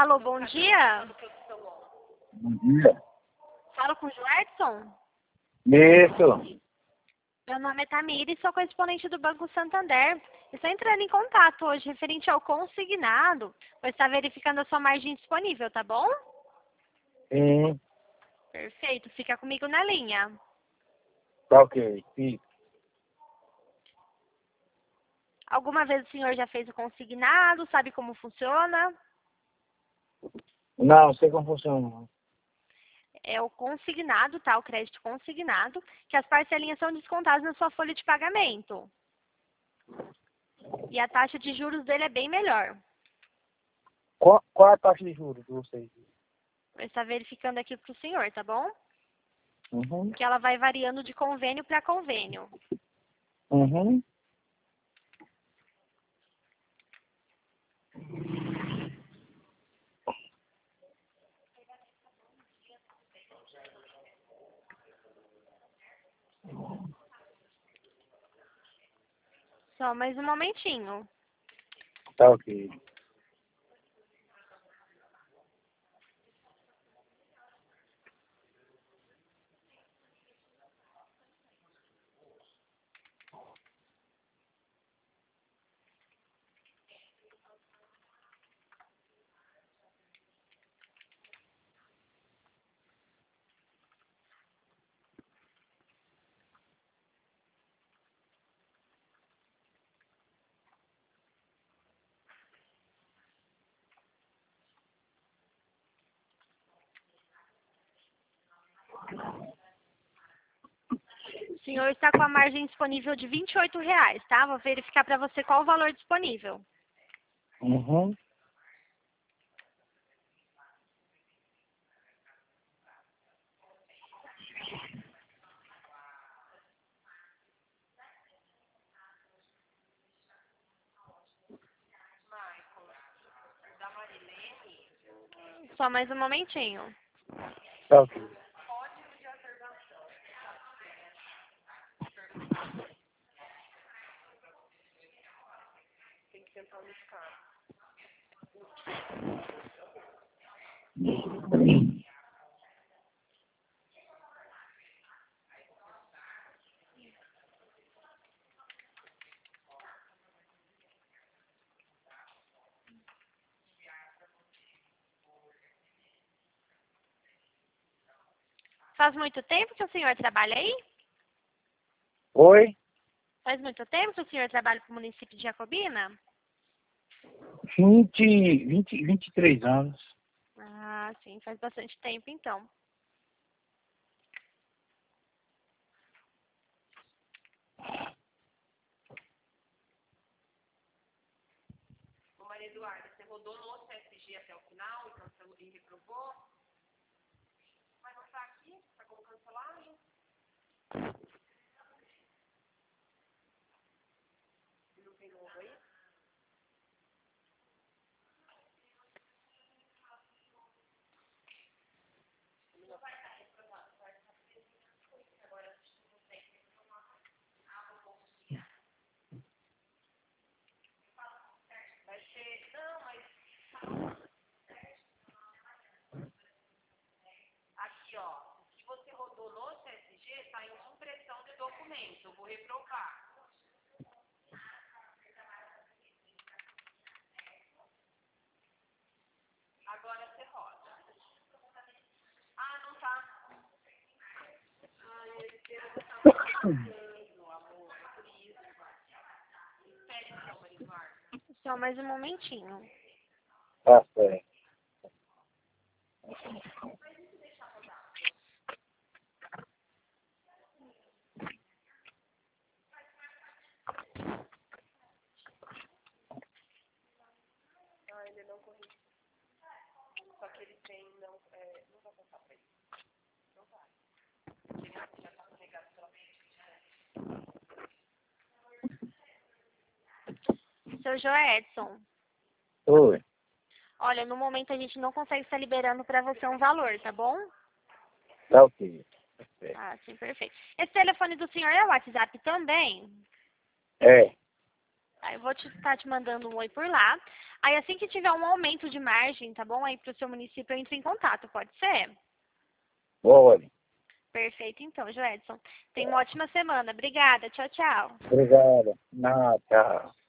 Alô, bom dia. Bom dia. Falo com o Joedson. Isso. Meu nome é Tamires e sou correspondente do Banco Santander. Estou entrando em contato hoje referente ao consignado, pois está verificando a sua margem disponível, tá bom? Sim. Perfeito, fica comigo na linha. Tá ok. Sim. Alguma vez o senhor já fez o consignado, sabe como funciona? Não sei como funciona. É o consignado, tá? O crédito consignado, que as parcelinhas são descontadas na sua folha de pagamento. E a taxa de juros dele é bem melhor. Qual é a taxa de juros de vocês? Eu estou verificando aqui para o senhor, tá bom? Uhum. Que ela vai variando de convênio para convênio. Uhum. Só mais um momentinho. Tá ok. O senhor está com a margem disponível de R$ 28, tá? Vou verificar para você qual o valor disponível. Uhum. Só mais um momentinho. Tá ok. Faz muito tempo que o senhor trabalha aí? Oi? Faz muito tempo que o senhor trabalha para o município de Jacobina? 23 anos. Ah, sim, faz bastante tempo então. Ô Maria Eduarda, você rodou no CSG até o final e cancelou e reprovou? Mas não está aqui? Está como cancelado? Não tem novo aí? Vai ser. Não, mas aqui, ó. Se você rodou no CSG, está em supressão de documento. Eu vou reprovar. Agora você roda. Ah, não tá. Ai, a esquerda tá meu amor. É por isso. Espere então, Maria Eduarda. Só mais um momentinho. Tá certo. Ah, ele não corrigiu. Só que ele tem, não vai passar pra ele. Não vai. Já tá negado pela Seu Joedson, Oi. olha, no momento a gente não consegue estar liberando para você um valor, tá bom? Tá ok. Tá certo. Ah, sim, perfeito. Esse telefone do senhor é o WhatsApp também? É. Aí eu vou estar te mandando um oi por lá. Aí assim que tiver um aumento de margem, tá bom? Aí pro seu município eu entro em contato, pode ser? Pode. Perfeito então, Joedson. Tenha uma ótima semana. Obrigada. Tchau, tchau. Obrigado. Nada, tchau.